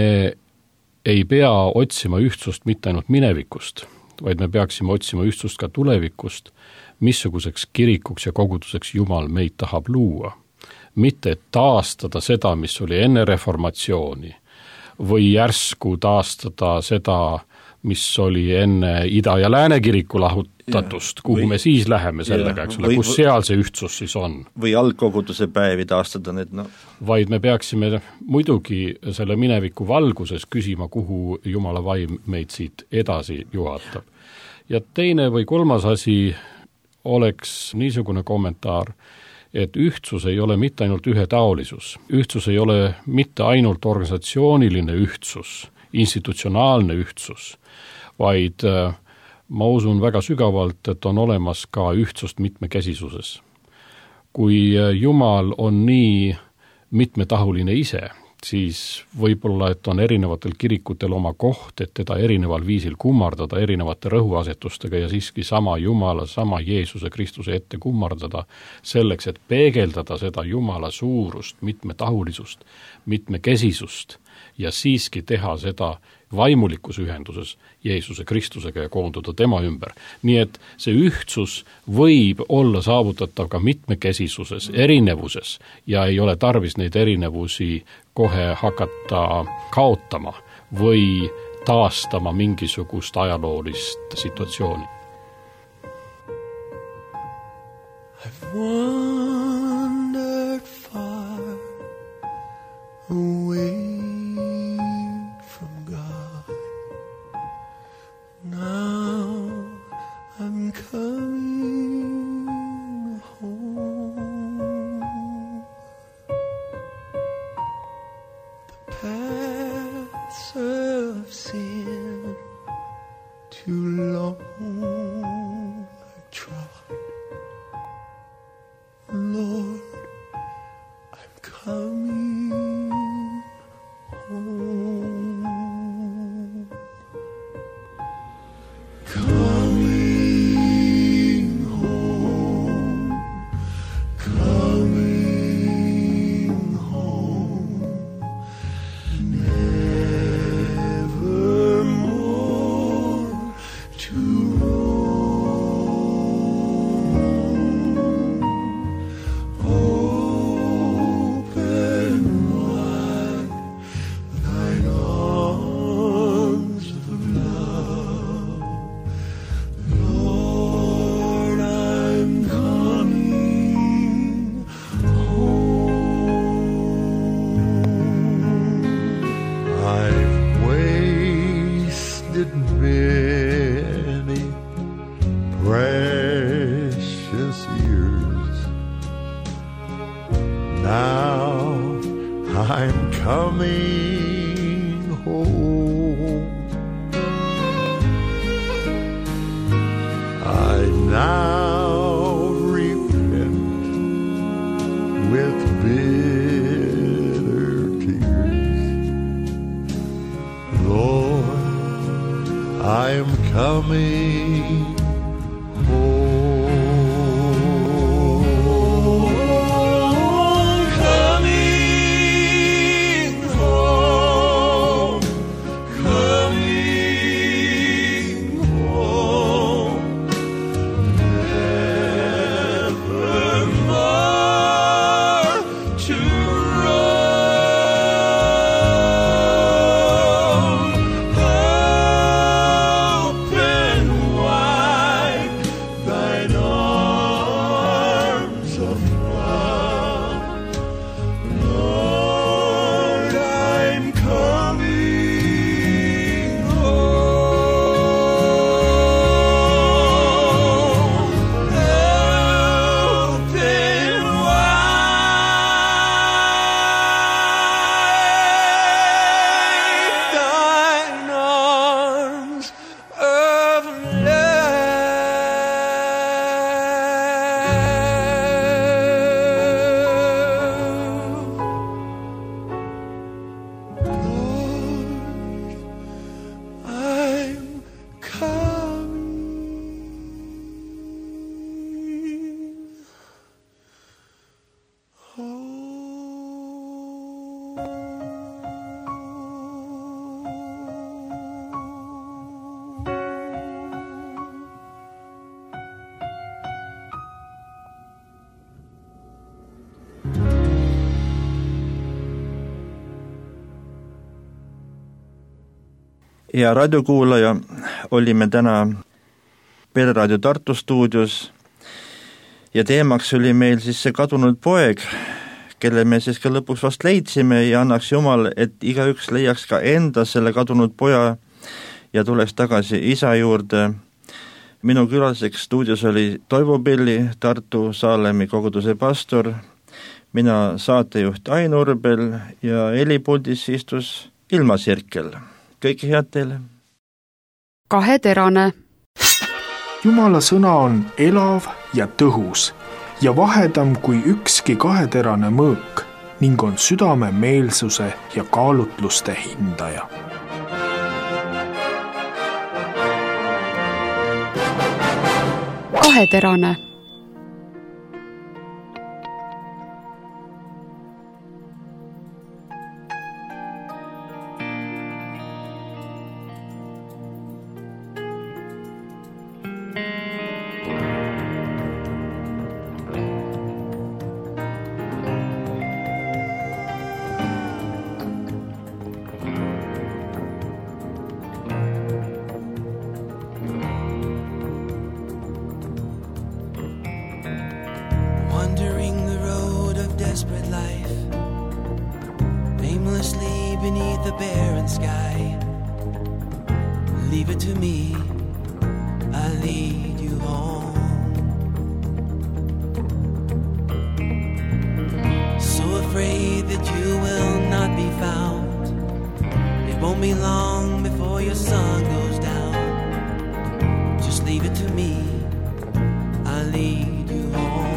ei pea otsima ühtsust mitte ainult minevikust, vaid me peaksime otsima ühtsust ka tulevikust, missuguseks kirikuks ja koguduseks Jumal meid tahab luua. Mitte taastada seda, mis oli enne reformatsiooni, või järsku taastada seda, mis oli enne Ida- ja Läänekiriku lahutatust, kuhu või, me siis läheme sellega, eks ole, kus seal see ühtsus siis on. Või algkoguduse päevi taastada need, no. Vaid me peaksime muidugi selle mineviku valguses küsima, kuhu Jumala vaim meid siit edasi juhatab. Ja teine või kolmas asi oleks niisugune kommentaar, et ühtsus ei ole mitte ainult ühetaolisus. Ühtsus ei ole mitte ainult organisatsiooniline ühtsus, institutsionaalne ühtsus, vaid ma usun väga sügavalt, et on olemas ka ühtsust mitmekesisuses. Kui Jumal on nii mitmetahuline ise, siis võib-olla, et on erinevatel kirikutel oma koht, et teda erineval viisil kummardada erinevate rõhuasetustega ja siiski sama Jumala, sama Jeesuse Kristuse ette kummardada selleks, et peegeldada seda Jumala suurust, mitmetahulisust, mitmekesisust ja siiski teha seda vaimulikus ühenduses Jeesuse Kristusega ja koonduda tema ümber. Nii et see ühtsus võib olla saavutatav ka mitmekesisuses, erinevuses ja ei ole tarvis neid erinevusi kohe hakata kaotama või taastama mingisugust ajaloolist situatsiooni. I've wandered far away from God. Now I'm coming home. The paths of sin too long I've trod. Lord, I'm coming home. Coming home. Coming home. Nevermore to coming home. hea raadiokuulaja, olime täna Pereraadio Tartu stuudios ja teemaks oli meil siis see kadunud poeg, kelle me siis ka lõpuks vast leidsime ja annaks Jumal, et igaüks leiaks ka enda selle kadunud poja ja tuleks tagasi isa juurde. Minu külaseks stuudios oli Toivo Pilli, Tartu Saalemi koguduse pastor, mina saatejuht Ain Urbel ja helipuldis istus Ilma Sirkel. Kõike head teile! Kaheterane. Jumala sõna on elav ja tõhus ja vahedam kui ükski kaheterane mõõk ning on südame meelsuse ja kaalutluste hindaja. Kaheterane. Wandering the road of desperate life, aimlessly beneath the barren sky. Leave it to me, I'll lead you home. So afraid that you will not be found, it won't be long before your sun goes down. Just leave it to me, I'll lead you home.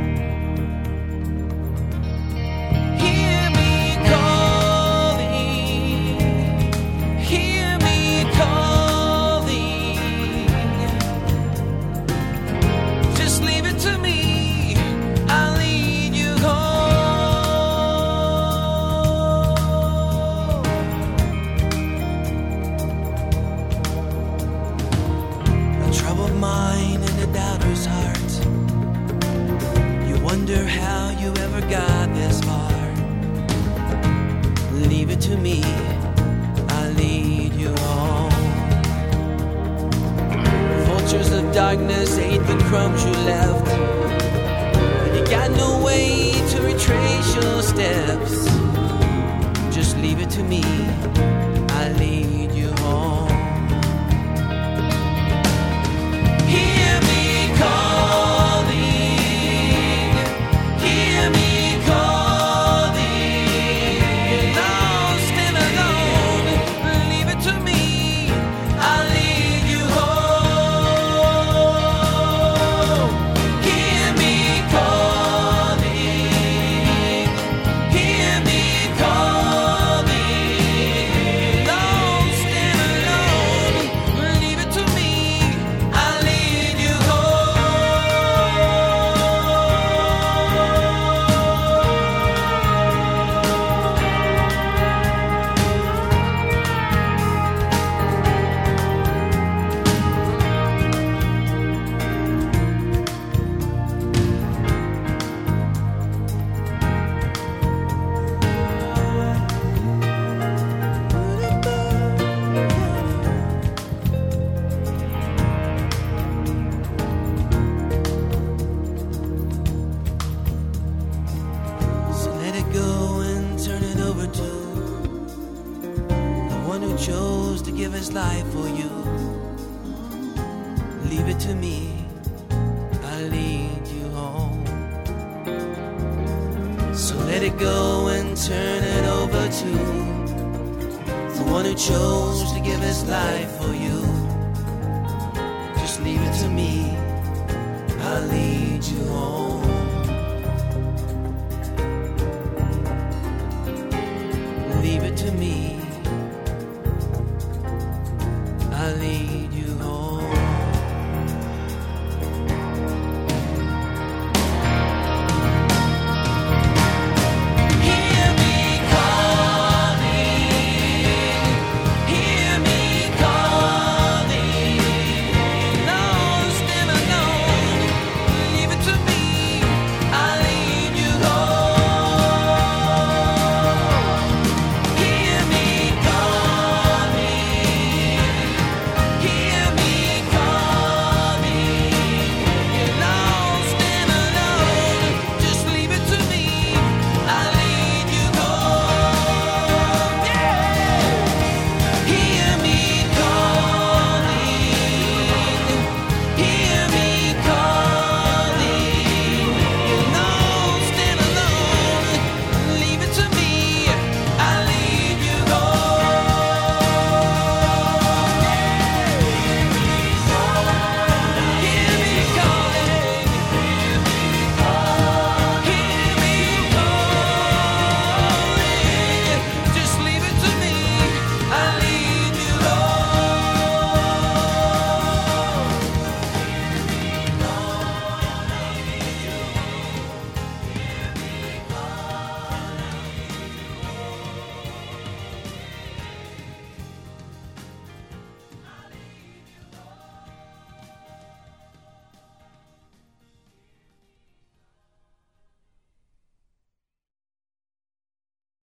Mine and a doubter's heart. You wonder how you ever got this far. Leave it to me, I'll lead you home. Vultures of darkness ate the crumbs you left, but you got no way to retrace your steps. Just leave it to me, I'll lead you home. Chose to give his life for you. Leave it to me, I'll lead you home. So let it go and turn it over to the one who chose to give his life for you. Just leave it to me, I'll lead